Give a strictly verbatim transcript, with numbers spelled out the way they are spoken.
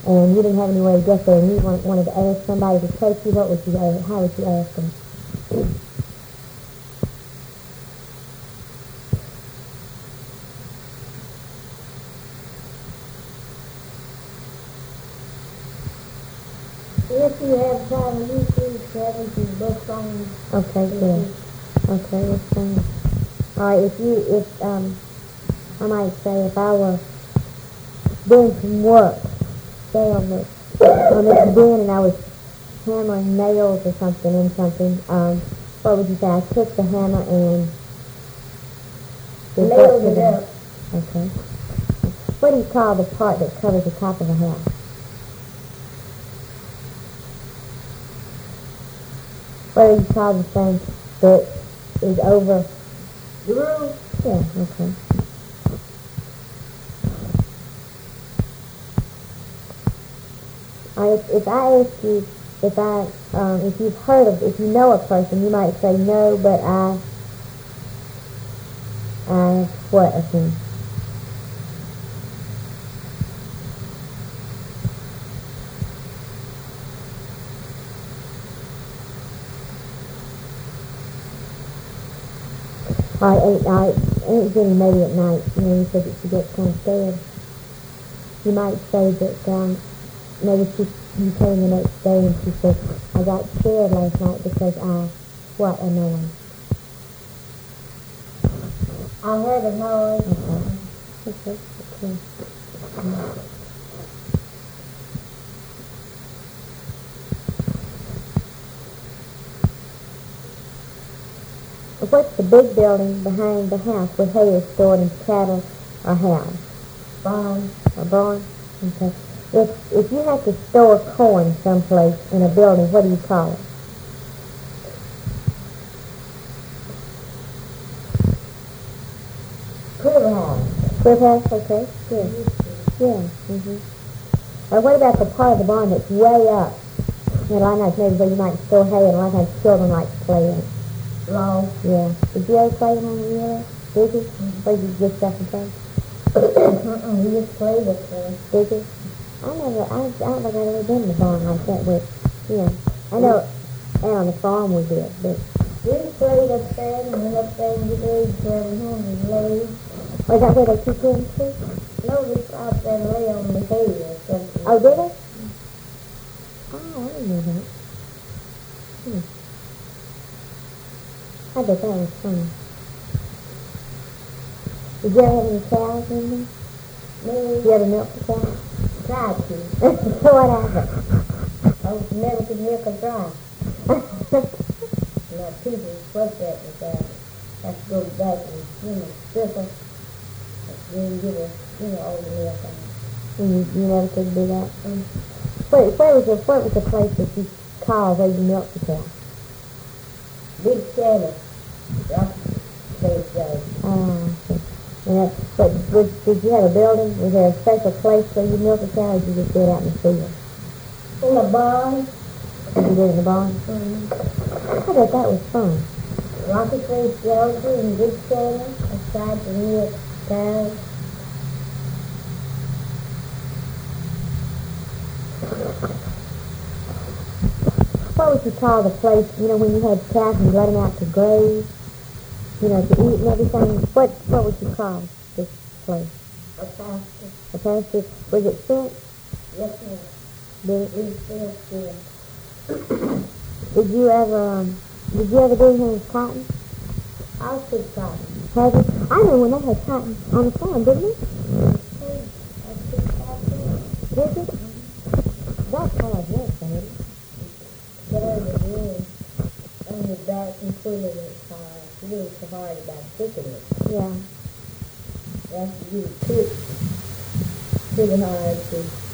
and you didn't have anywhere to get there, and you want, wanted to ask somebody to take you, what would you ask? How would you ask them? If you have time, you please have your book on. Okay, good. Okay, that's fine. All right, if you, if, um, I might say if I were doing some work, say on the, on this bin and I was hammering nails or something in something, um, what would you say? I took the hammer and nailed it up. Okay. What do you call the part that covers the top of the house? What do you call the thing that is over the roof? Yeah, okay. All right, if, if I ask you, if I, um, if you've heard of, if you know a person, you might say no, but I, I, what of him? I ain't, I ain't getting maybe at night, you know, you said that she gets kind of scared. You might say that, um, maybe she, you came the next day and she said, I got scared last night because I, what a noise? I heard a noise. Okay. Okay, okay. Um, What's the big building behind the house where hay is stored and cattle are housed? Barn. A barn? Okay. If if you have to store corn someplace in a building, what do you call it? Crib house. Crib house? Okay. Good. Yeah. Mm-hmm. Uh, what about the part of the barn that's way up? You know, a lot of times maybe where you might store hay, and a lot of times children like to play in it. Long. Yeah. Did you ever play it on the wheel? Did you? Mm-hmm. Or did you just stuff and play? Uh-uh, we just played it there. Did you? I never, I, I don't think I've ever been in a barn like that with, you know, I know out on the farm we did, but... We played upstairs and went upstairs and get eggs for every home and laid. Was that where they keep him too? No, we out there and lay on the hay or something. Oh, did they? Oh, I didn't know that. Hmm. I bet that was fun. Did you ever have any cows in there? No. Did you ever milk the cows? Tried to. So what happened? I was never could milk a dry. My people fussed at me about it. Have to go back and, you know, strip her. Then get her, you know, all the milk on it. And you, you never could do that? Mm. Where, where, was the, where was the place that you called where you milked the cow? Big Shannon. That's the place there. Oh, okay. And that, but was, did you have a building? Was there a special place where you milked the cow, or did you just do it out in the field? In the barn. Did you do it in the barn? Mm-hmm. I bet that was fun. Rocket Face Shelter and Big Shannon. Aside from milk cows. What would you call the place, you know, when you had cows and you let them out to graze, you know, to eat and everything? What what would you call this place? A pasture. A pasture? Was it fenced? Yes, ma'am. Did it? We fenced in. Did you ever, um, did you ever do anything with cotton? I took cotton. Have you? I know when they had cotton on the farm, didn't they? I took cotton. Did you? That's hard work, baby. Get on the wood on the back and pulling it hard. It was so hard about picking it. Yeah. That's you pick pretty hard to